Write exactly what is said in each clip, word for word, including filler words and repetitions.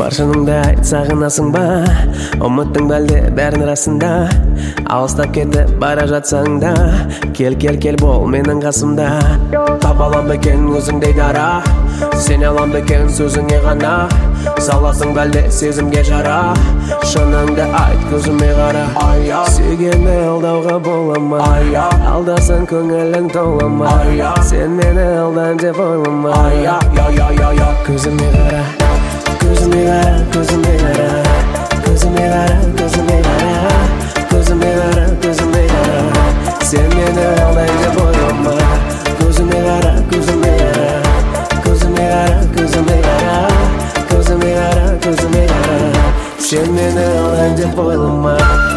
Баршыныңда айт сағынасың ба, ұмыттың бәлде бәрін расында. Алыстап кетіп бара жатсаң да, кел кел кел бол менің қасымда. Таба алам бекен өзіңдей дара, сене алам бекен сөзіңе ғана. Саласың бәлде сезімге жара, шыныңды айт көзіме қара. Сүйгенді алдауға бола ма, алдасаң көңілің тола ма. Сен мені алдан деп ойлама. Көзіме қара, көзіме қара, көзіме қара, көзіме қара, көзіме қара, көзіме қара, көзіме қара. Сен мені алдан деп ойлама. Көзіме қара, көзіме қара, көзіме қара, көзіме қара, көзіме қара, көзіме қара. Сен мені алдан деп ойлама.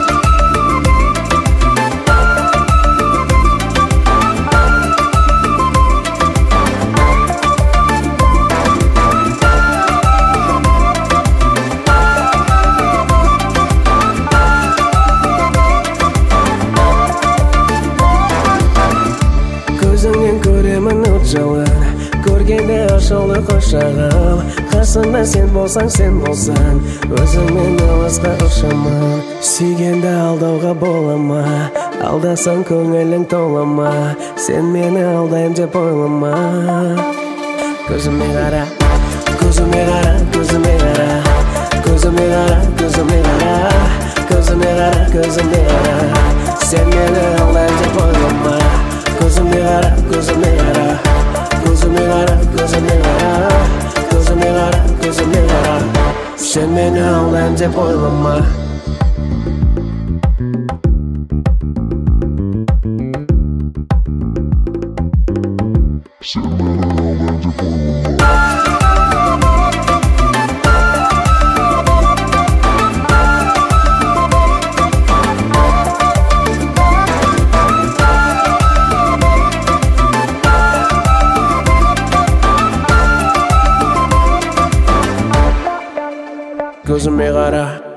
Көзіңнен көремін от жалын, көргенде ашылды құшағым. Қасымда сен болсаң, сен болсаң, өзіңмен алысқа ұшамын. Сүйгенді алдауға бола ма, алдасаң көңілің тола ма. Сен мені алдайым деп ойлама. Көзіме қара, көзіме қара, көзіме қара, көзіме қара, көзіме қара, көзіме қара, көзіме қара. Сен мені алдайым деп ойлама. Көзіме қара, көзіме қара, көзіме қара, көзіме қара, көзіме қара, көзіме қара. Сен мені алдайым деп ойлама. Сен мені алдайым деп ойлама. Көзіме қара.